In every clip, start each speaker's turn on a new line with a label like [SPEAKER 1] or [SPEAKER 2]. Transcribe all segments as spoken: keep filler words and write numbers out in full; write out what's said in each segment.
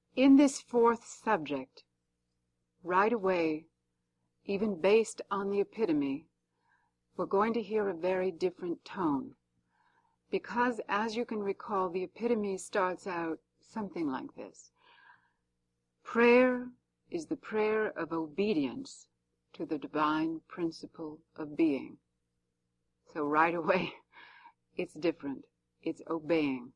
[SPEAKER 1] In this fourth subject, right away, even based on the epitome, we're going to hear a very different tone. Because, as you can recall, the epitome starts out something like this. Prayer is the prayer of obedience to the divine principle of being. So right away, it's different. It's obeying.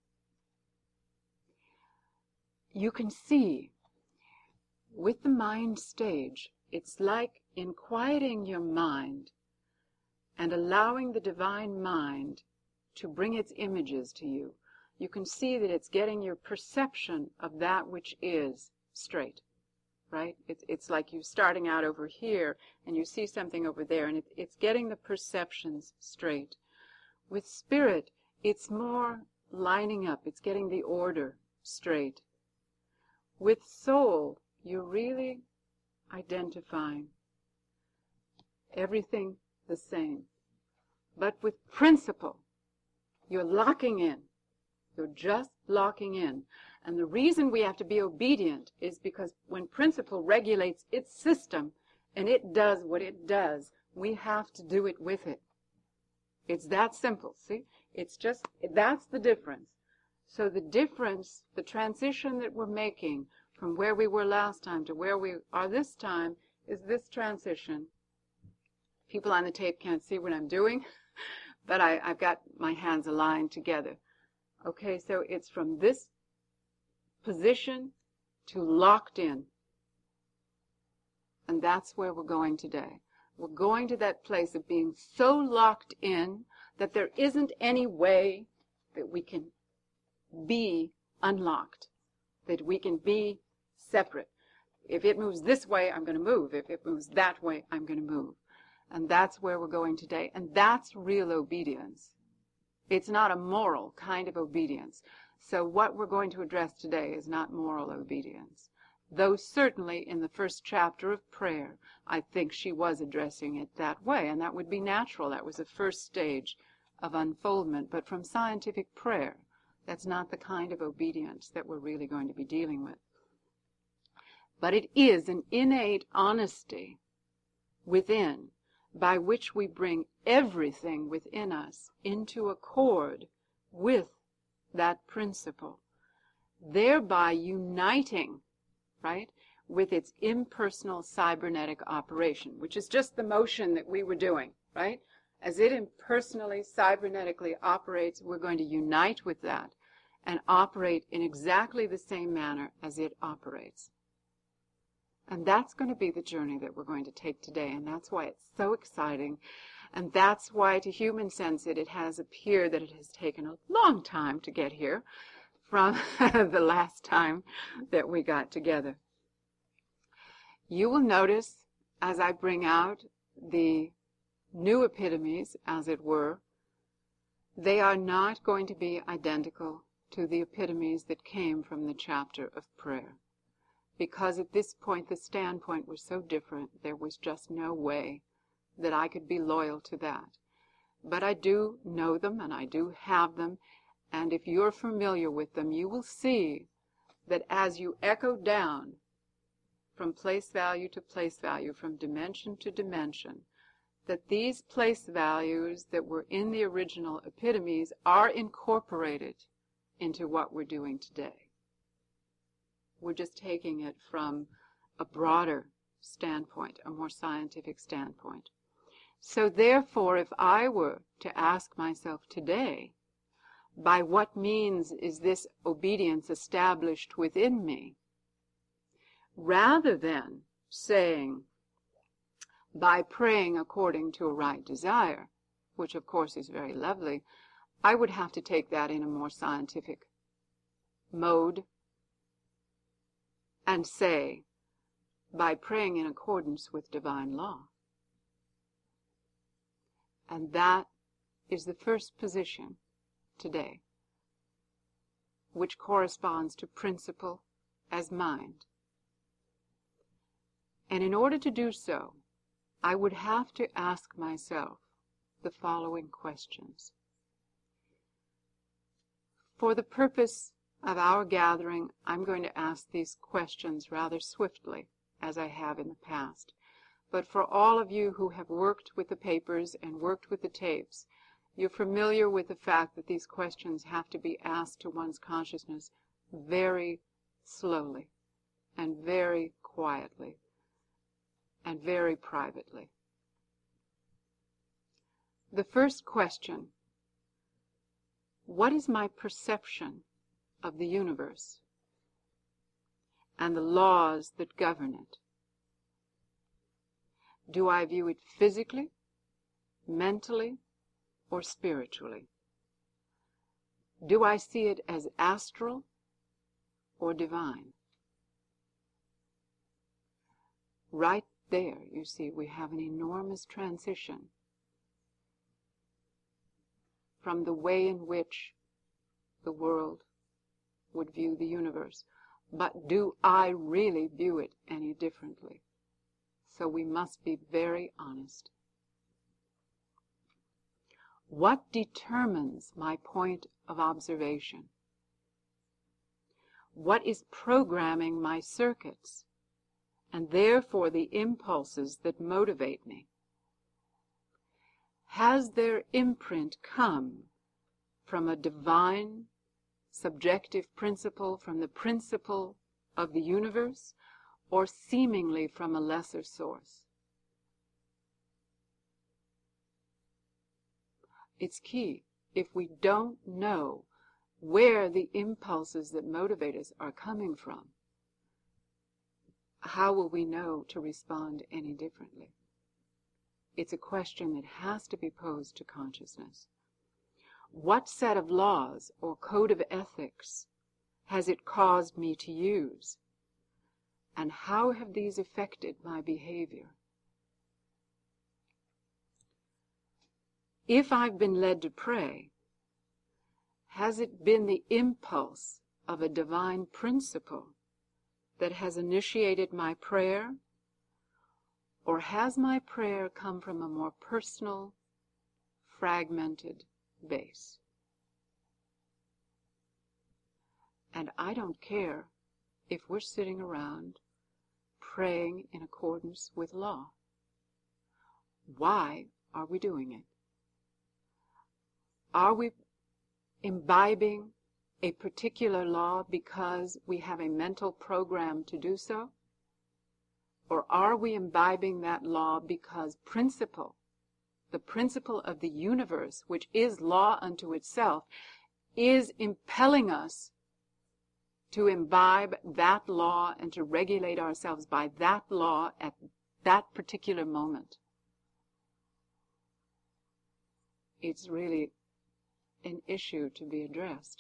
[SPEAKER 1] You can see, with the mind stage, it's like in quieting your mind and allowing the divine mind to bring its images to you. You can see that it's getting your perception of that which is straight, right? It's, it's like you starting out over here and you see something over there, and it, it's getting the perceptions straight. With spirit, it's more lining up. It's getting the order straight. With soul, you're really identifying everything the same. But with principle, you're locking in. You're just locking in. And the reason we have to be obedient is because when principle regulates its system and it does what it does, we have to do it with it. It's that simple, see? It's just, that's the difference. So the difference, the transition that we're making from where we were last time to where we are this time is this transition. People on the tape can't see what I'm doing, but I, I've got my hands aligned together. Okay, so it's from this position to locked in. And that's where we're going today. We're going to that place of being so locked in that there isn't any way that we can be unlocked, that we can be separate. If it moves this way, I'm going to move. If it moves that way, I'm going to move. And that's where we're going today. And that's real obedience. It's not a moral kind of obedience. So what we're going to address today is not moral obedience. Though certainly in the first chapter of prayer, I think she was addressing it that way. And that would be natural. That was the first stage of unfoldment. But from scientific prayer, that's not the kind of obedience that we're really going to be dealing with. But it is an innate honesty within, by which we bring everything within us into accord with that principle, thereby uniting, right, with its impersonal cybernetic operation, which is just the motion that we were doing, right? As it impersonally, cybernetically operates, we're going to unite with that and operate in exactly the same manner as it operates. And that's going to be the journey that we're going to take today, and that's why it's so exciting, and that's why, to human sense, it, it has appeared that it has taken a long time to get here from the last time that we got together. You will notice, as I bring out the new epitomes, as it were, they are not going to be identical to the epitomes that came from the chapter of prayer. Because at this point the standpoint was so different, there was just no way that I could be loyal to that. But I do know them, and I do have them, and if you're familiar with them, you will see that as you echo down from place value to place value, from dimension to dimension, that these place values that were in the original epitomes are incorporated into what we're doing today. We're just taking it from a broader standpoint, a more scientific standpoint. So therefore, if I were to ask myself today, by what means is this obedience established within me, rather than saying, by praying according to a right desire, which of course is very lovely, I would have to take that in a more scientific mode and say, by praying in accordance with divine law. And that is the first position today, which corresponds to principle as mind. And in order to do so, I would have to ask myself the following questions. For the purpose of our gathering, I'm going to ask these questions rather swiftly, as I have in the past. But for all of you who have worked with the papers and worked with the tapes, you're familiar with the fact that these questions have to be asked to one's consciousness very slowly and very quietly and very privately. The first question: what is my perception of the universe and the laws that govern it? Do I view it physically, mentally, or spiritually? Do I see it as astral or divine? Right there, you see, we have an enormous transition from the way in which the world would view the universe. But do I really view it any differently? So we must be very honest. What determines my point of observation? What is programming my circuits, and therefore the impulses that motivate me? Has their imprint come from a divine, subjective principle, from the principle of the universe, or seemingly from a lesser source? It's key. If we don't know where the impulses that motivate us are coming from, how will we know to respond any differently? It's a question that has to be posed to consciousness. What set of laws or code of ethics has it caused me to use? And how have these affected my behavior? If I've been led to pray, has it been the impulse of a divine principle that has initiated my prayer? Or has my prayer come from a more personal, fragmented base? And I don't care if we're sitting around praying in accordance with law. Why are we doing it? Are we imbibing a particular law because we have a mental program to do so? Or are we imbibing that law because principle, the principle of the universe, which is law unto itself, is impelling us to imbibe that law and to regulate ourselves by that law at that particular moment? It's really an issue to be addressed.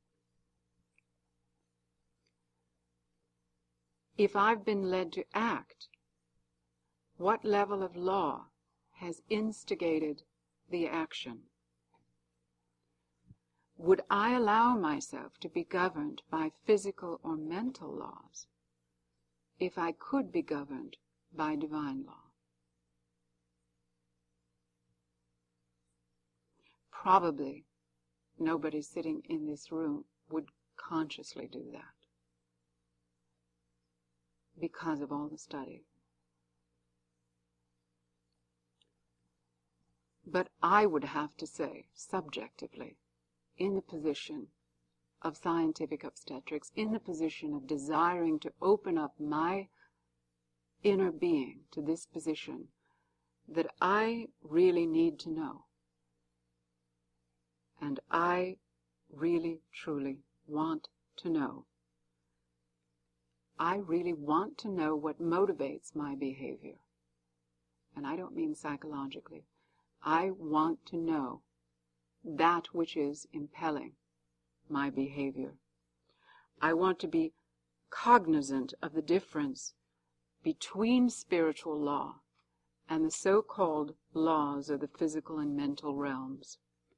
[SPEAKER 1] If I've been led to act, what level of law has instigated the action? Would I allow myself to be governed by physical or mental laws if I could be governed by divine law? Probably nobody sitting in this room would consciously do that because of all the study. But I would have to say, subjectively, in the position of scientific obstetrics, in the position of desiring to open up my inner being to this position, that I really need to know. And I really, truly want to know. I really want to know what motivates my behavior. And I don't mean psychologically. I want to know that which is impelling my behavior. I want to be cognizant of the difference between spiritual law and the so-called laws of the physical and mental realms.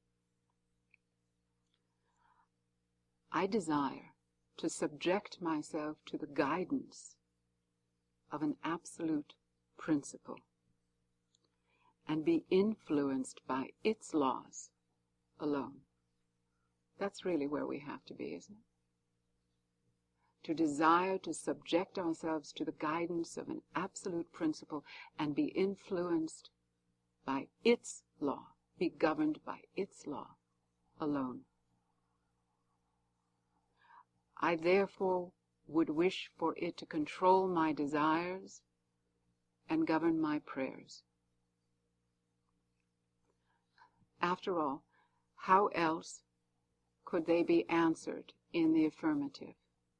[SPEAKER 1] I desire to subject myself to the guidance of an absolute principle and be influenced by its laws alone. That's really where we have to be, isn't it? to desire to subject ourselves to the guidance of an absolute principle and be influenced by its law, be governed by its law alone. I therefore would wish for it to control my desires and govern my prayers. After all, how else could they be answered in the affirmative?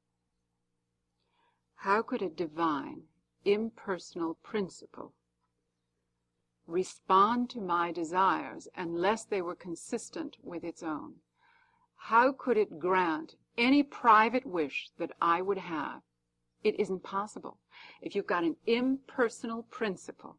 [SPEAKER 1] How could a divine, impersonal principle respond to my desires unless they were consistent with its own? How could it grant any private wish that I would have? It isn't possible. If you've got an impersonal principle,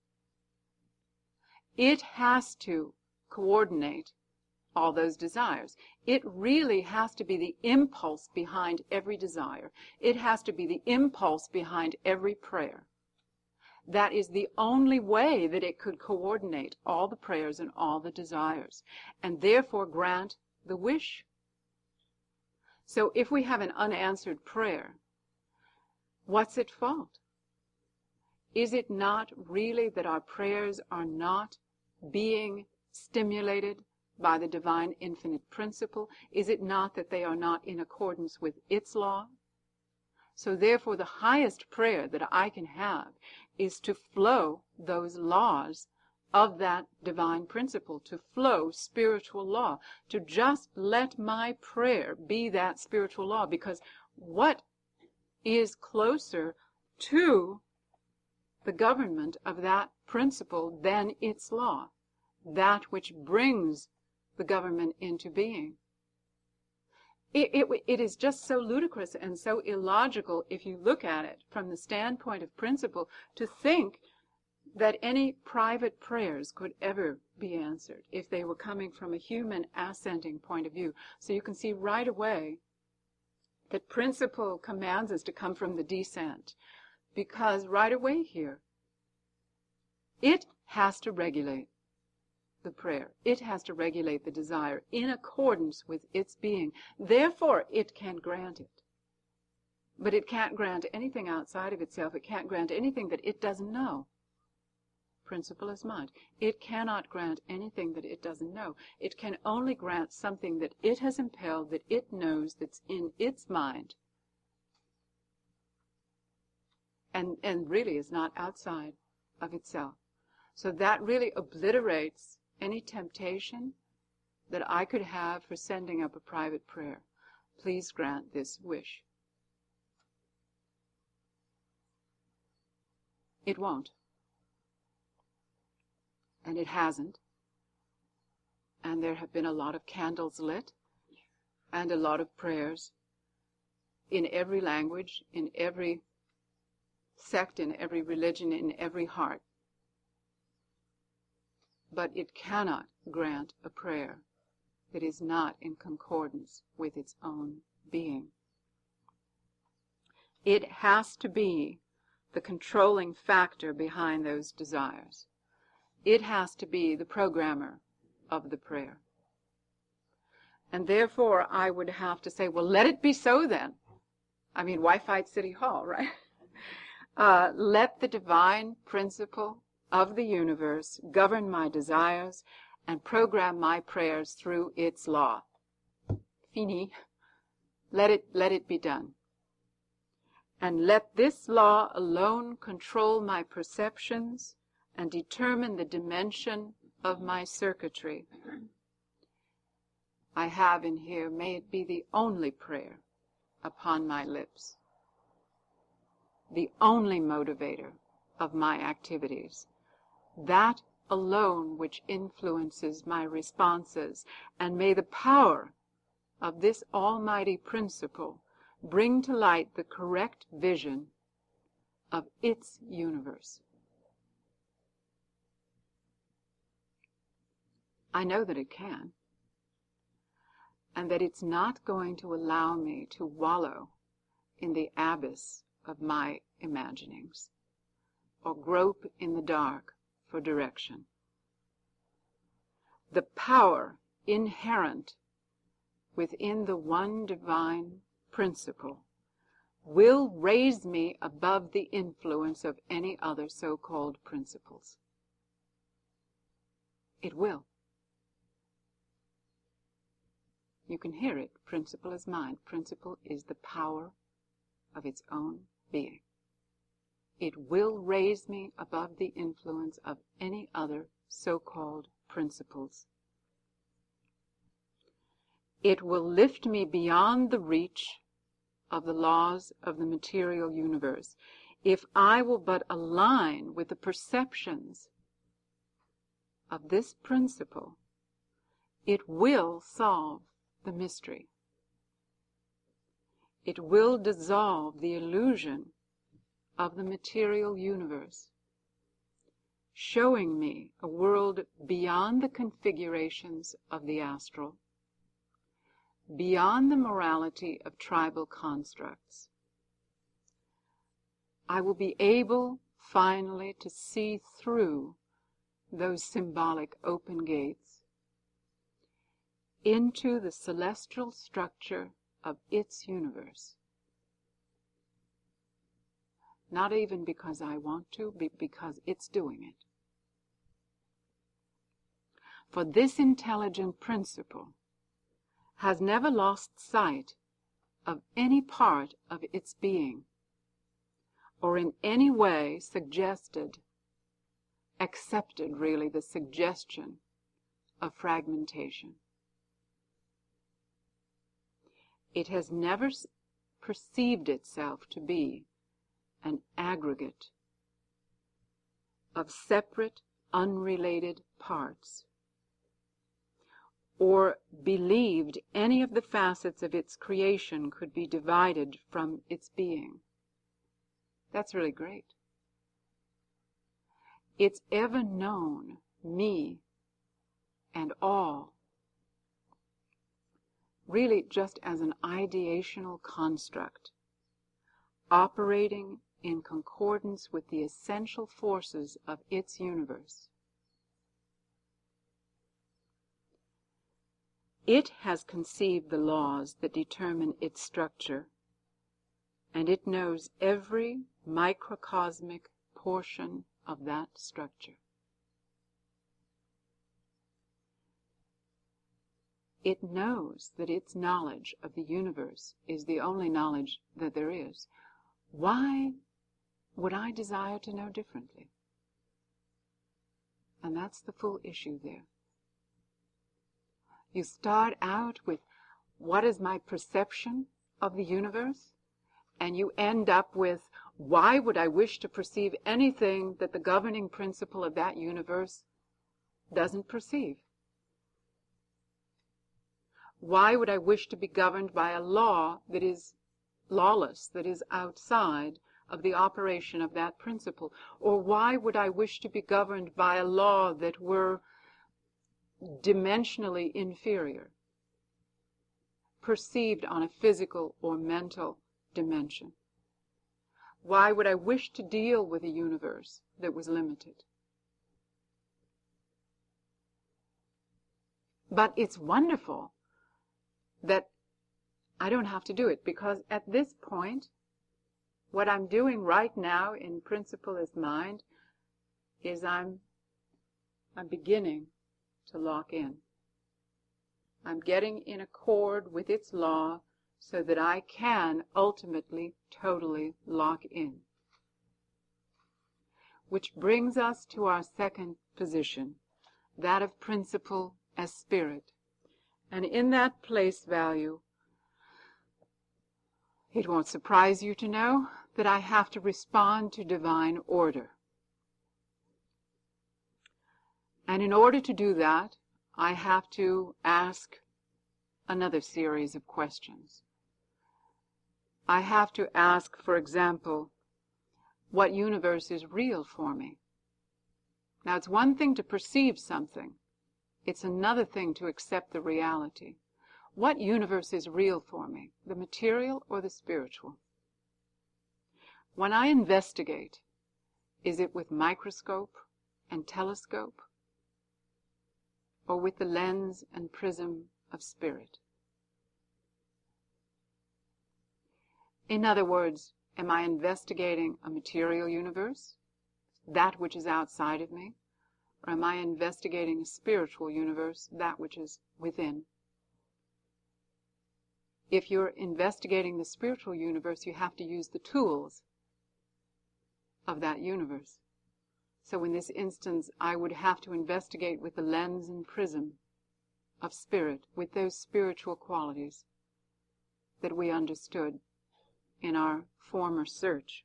[SPEAKER 1] it has to coordinate all those desires. It really has to be the impulse behind every desire. It has to be the impulse behind every prayer. That is the only way that it could coordinate all the prayers and all the desires, and therefore grant the wish. So if we have an unanswered prayer, what's at fault? Is it not really that our prayers are not being stimulated by the divine infinite principle? Is it not that they are not in accordance with its law? So therefore the highest prayer that I can have is to flow those laws of that divine principle, to flow spiritual law, to just let my prayer be that spiritual law, because what is closer to the government of that principle than its law, that which brings the government into being? It, it, it is just so ludicrous and so illogical, if you look at it from the standpoint of principle, to think that any private prayers could ever be answered if they were coming from a human ascending point of view. So you can see right away that principle commands us to come from the descent, because right away here, it has to regulate the prayer. It has to regulate the desire in accordance with its being. Therefore, it can grant it. But it can't grant anything outside of itself. It can't grant anything that it doesn't know. Principle is mind. It cannot grant anything that it doesn't know. It can only grant something that it has impelled, that it knows, that's in its mind, and, and really is not outside of itself. So that really obliterates any temptation that I could have for sending up a private prayer. Please grant this wish. It won't. And it hasn't. And there have been a lot of candles lit and a lot of prayers in every language, in every sect, in every religion, in every heart. But it cannot grant a prayer that is not in concordance with its own being. It has to be the controlling factor behind those desires. It has to be the programmer of the prayer. And therefore I would have to say, well, let it be so then. I mean, why fight City Hall, right? uh, let the divine principle of the universe govern my desires and program my prayers through its law. Fini. Let it, let it be done. And let this law alone control my perceptions and determine the dimension of my circuitry. I have in here, may it be the only prayer upon my lips, the only motivator of my activities, that alone which influences my responses, and may the power of this almighty principle bring to light the correct vision of its universe. I know that it can, and that it's not going to allow me to wallow in the abyss of my imaginings or grope in the dark for direction. The power inherent within the one divine principle will raise me above the influence of any other so-called principles. It will. You can hear it. Principle is mind. Principle is the power of its own being. It will raise me above the influence of any other so-called principles. It will lift me beyond the reach of the laws of the material universe if I will but align with the perceptions of this principle. It will solve the mystery. It will dissolve the illusion of the material universe, showing me a world beyond the configurations of the astral, beyond the morality of tribal constructs. I will be able finally to see through those symbolic open gates into the celestial structure of its universe. Not even because I want to, but because it's doing it. For this intelligent principle has never lost sight of any part of its being, or in any way suggested, accepted really the suggestion of fragmentation. It has never perceived itself to be an aggregate of separate, unrelated parts, or believed any of the facets of its creation could be divided from its being. That's really great. It's ever known me and all really just as an ideational construct, operating in concordance with the essential forces of its universe. It has conceived the laws that determine its structure, and it knows every microcosmic portion of that structure. It knows that its knowledge of the universe is the only knowledge that there is. Why would I desire to know differently? And that's the full issue there. You start out with, what is my perception of the universe? And you end up with, why would I wish to perceive anything that the governing principle of that universe doesn't perceive? Why would I wish to be governed by a law that is lawless, that is outside of the operation of that principle? Or why would I wish to be governed by a law that were dimensionally inferior, perceived on a physical or mental dimension? Why would I wish to deal with a universe that was limited? But it's wonderful that I don't have to do it, because at this point, what I'm doing right now in Principle is Mind is I'm, I'm beginning to lock in. I'm getting in accord with its law so that I can ultimately, totally lock in. Which brings us to our second position, that of Principle as Spirit. And in that place value, it won't surprise you to know that I have to respond to divine order. And in order to do that, I have to ask another series of questions. I have to ask, for example, what universe is real for me? Now, it's one thing to perceive something. It's another thing to accept the reality. What universe is real for me, the material or the spiritual? When I investigate, is it with microscope and telescope, or with the lens and prism of spirit? In other words, am I investigating a material universe, that which is outside of me, or am I investigating a spiritual universe, that which is within? If you're investigating the spiritual universe, you have to use the tools of that universe. So in this instance, I would have to investigate with the lens and prism of spirit, with those spiritual qualities that we understood in our former search.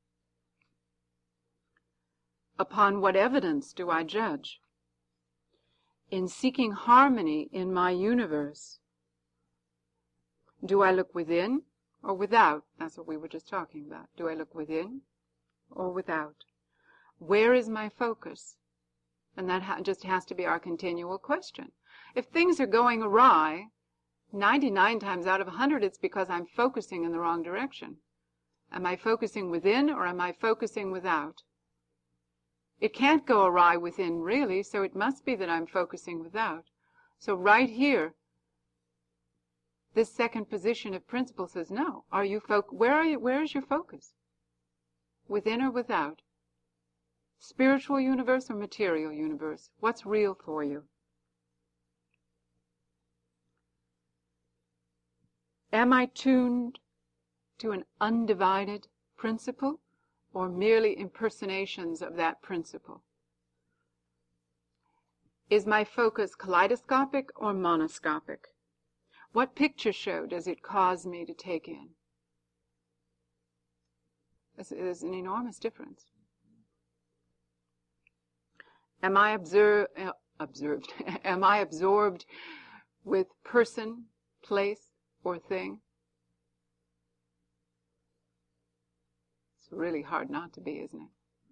[SPEAKER 1] Upon what evidence do I judge? In seeking harmony in my universe, do I look within or without? That's what we were just talking about. Do I look within or without? Where is my focus? And that ha- just has to be our continual question. If things are going awry, ninety-nine times out of one hundred, it's because I'm focusing in the wrong direction. Am I focusing within or am I focusing without? It can't go awry within, really, so it must be that I'm focusing without. So right here, this second position of principle says, no. Are you fo- where are you? Where is your focus? Within or without? Spiritual universe or material universe? What's real for you? Am I tuned to an undivided principle, or merely impersonations of that principle? Is my focus kaleidoscopic or monoscopic? What picture show does it cause me to take in? There's an enormous difference. Am I observe, uh, observed? Am I absorbed with person, place, or thing? It's really hard not to be, isn't it?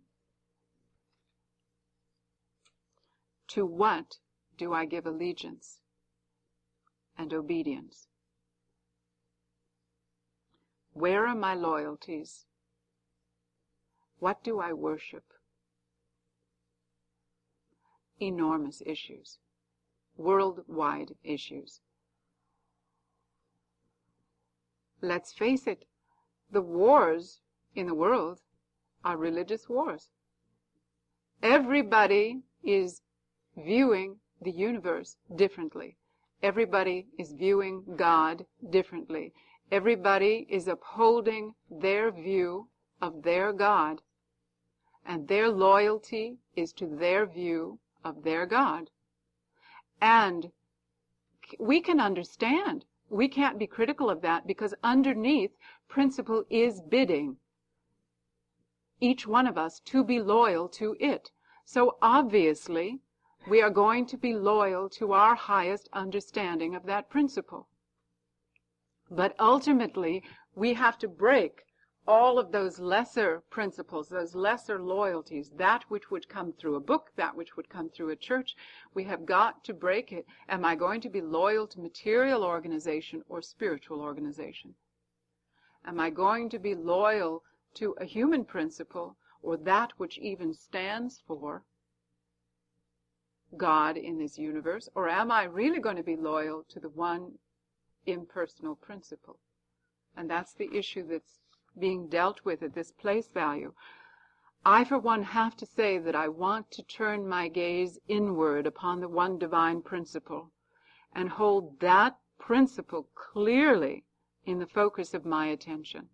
[SPEAKER 1] To what do I give allegiance and obedience? Where are my loyalties? What do I worship? Enormous issues, worldwide issues. Let's face it, the wars in the world are religious wars. Everybody is viewing the universe differently. Everybody is viewing God differently. Everybody is upholding their view of their God, and their loyalty is to their view of their God. And we can understand. We can't be critical of that, because underneath, principle is bidding each one of us to be loyal to it. So obviously, we are going to be loyal to our highest understanding of that principle. But ultimately, we have to break all of those lesser principles, those lesser loyalties, that which would come through a book, that which would come through a church. We have got to break it. Am I going to be loyal to material organization or spiritual organization? Am I going to be loyal to a human principle, or that which even stands for God in this universe? Or am I really going to be loyal to the one impersonal principle? And that's the issue that's being dealt with at this place value. I, for one, have to say that I want to turn my gaze inward upon the one divine principle and hold that principle clearly in the focus of my attention.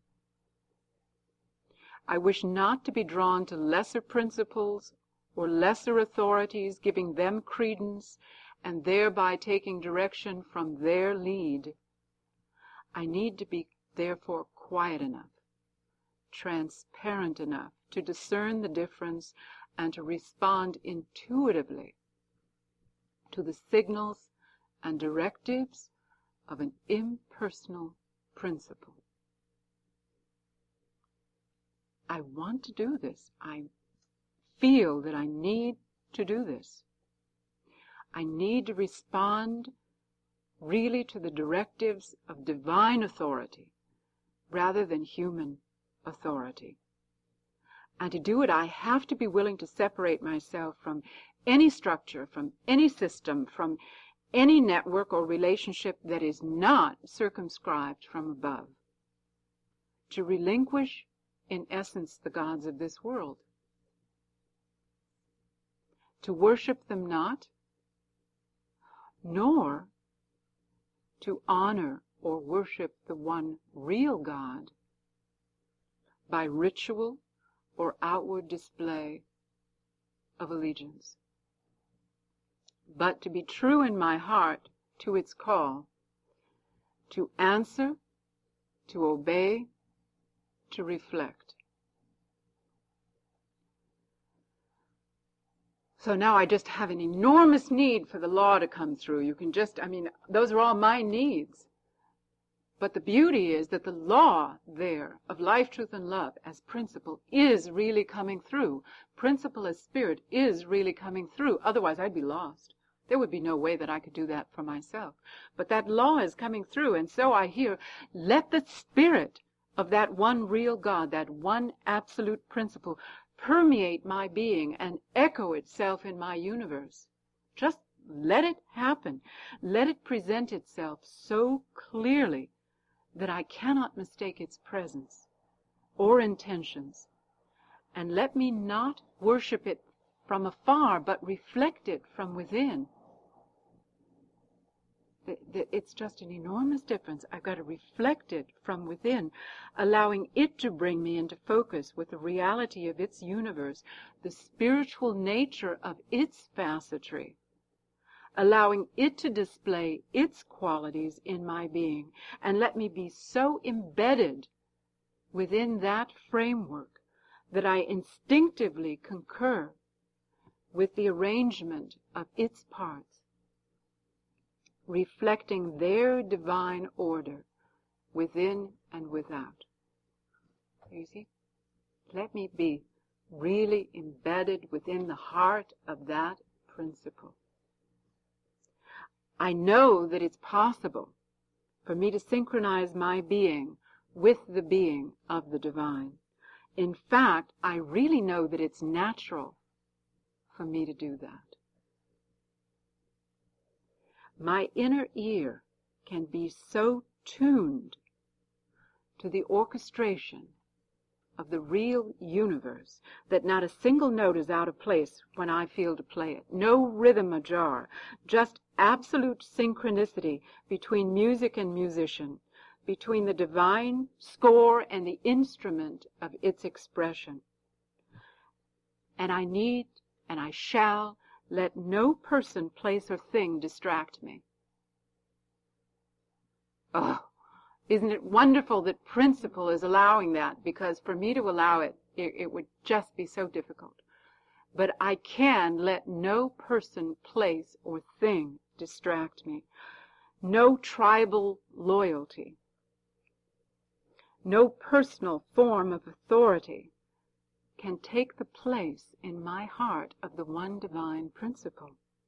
[SPEAKER 1] I wish not to be drawn to lesser principles or lesser authorities, giving them credence and thereby taking direction from their lead. I need to be, therefore, quiet enough, transparent enough to discern the difference and to respond intuitively to the signals and directives of an impersonal principle. I want to do this. I feel that I need to do this. I need to respond really to the directives of divine authority rather than human authority. And to do it, I have to be willing to separate myself from any structure, from any system, from any network or relationship that is not circumscribed from above. to relinquish, in essence, the gods of this world. To worship them not, nor to honor or worship the one real God by ritual or outward display of allegiance, but to be true in my heart to its call, to answer, to obey, to reflect. So now I just have an enormous need for the law to come through. You can just, I mean, those are all my needs. But the beauty is that the law there of life, truth, and love as principle is really coming through. Principle as spirit is really coming through. Otherwise, I'd be lost. There would be no way that I could do that for myself. But that law is coming through, and so I hear, let the spirit of that one real God, that one absolute principle, permeate my being and echo itself in my universe. Just let it happen. Let it present itself so clearly that I cannot mistake its presence or intentions. And let me not worship it from afar, but reflect it from within. It's just an enormous difference. I've got to reflect it from within, allowing it to bring me into focus with the reality of its universe, the spiritual nature of its facetry, allowing it to display its qualities in my being, and let me be so embedded within that framework that I instinctively concur with the arrangement of its parts, reflecting their divine order within and without. You see? Let me be really embedded within the heart of that principle. I know that it's possible for me to synchronize my being with the being of the divine. In fact, I really know that it's natural for me to do that. My inner ear can be so tuned to the orchestration of the real universe that not a single note is out of place when I feel to play it. No rhythm ajar, just absolute synchronicity between music and musician, between the divine score and the instrument of its expression. And I need, and I shall, let no person, place, or thing distract me. Oh, isn't it wonderful that principle is allowing that? Because for me to allow it, it, it would just be so difficult. But I can let no person, place, or thing distract me. No tribal loyalty. No personal form of authority can take the place in my heart of the one divine principle.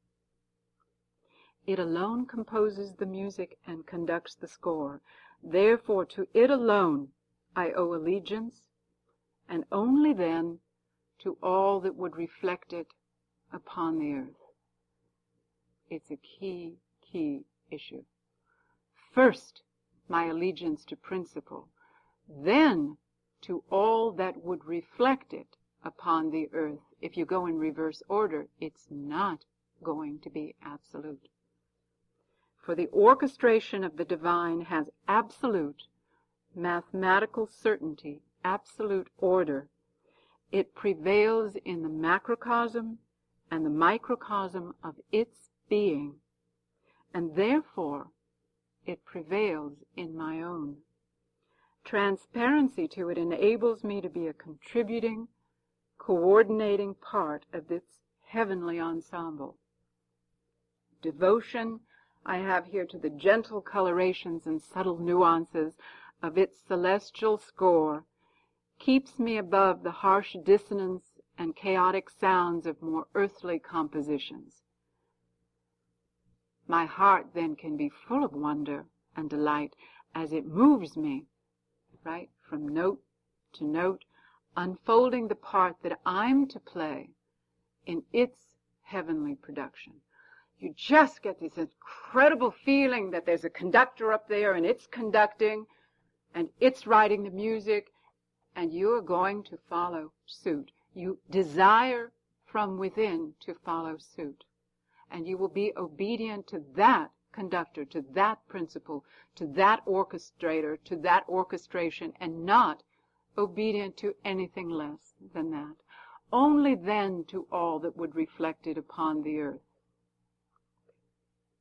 [SPEAKER 1] It alone composes the music and conducts the score. Therefore, to it alone I owe allegiance, and only then to all that would reflect it upon the earth. It's a key, key issue. First, my allegiance to principle, then to all that would reflect it upon the earth. If you go in reverse order, it's not going to be absolute. For the orchestration of the divine has absolute mathematical certainty, absolute order. It prevails in the macrocosm and the microcosm of its being, and therefore it prevails in my own. Transparency to it enables me to be a contributing, coordinating part of this heavenly ensemble. Devotion I have here to the gentle colorations and subtle nuances of its celestial score keeps me above the harsh dissonance and chaotic sounds of more earthly compositions. My heart then can be full of wonder and delight as it moves me, right, from note to note, unfolding the part that I'm to play in its heavenly production. You just get this incredible feeling that there's a conductor up there and it's conducting, and it's writing the music, and you are going to follow suit. You desire from within to follow suit, and you will be obedient to that conductor, to that principal, to that orchestrator, to that orchestration, and not obedient to anything less than that. Only then to all that would reflect it upon the earth.